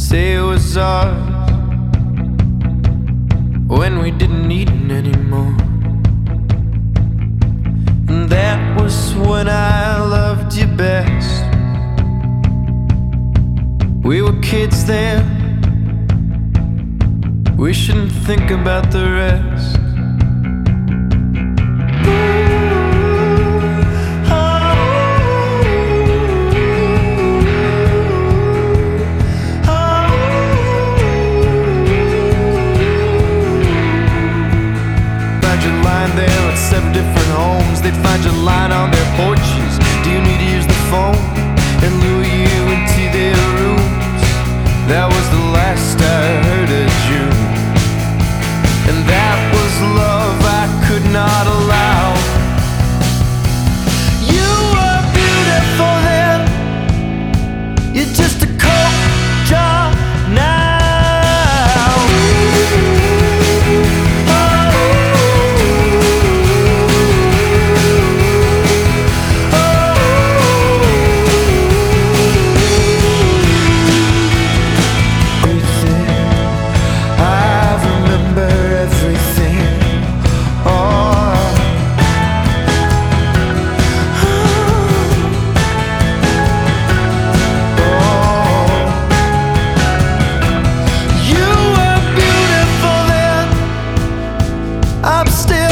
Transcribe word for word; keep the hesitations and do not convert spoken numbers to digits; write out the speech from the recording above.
say it was ours when we didn't need it anymore. And that was when I loved you best. We were kids then, we shouldn't think about the rest. There at seven different homes, they'd find your line on their porches. Do you need to use the phone? And lure you into their rooms. That was the last I heard of June. And that was love I could not allow. You were beautiful then, you're just a coke jar now. I'm still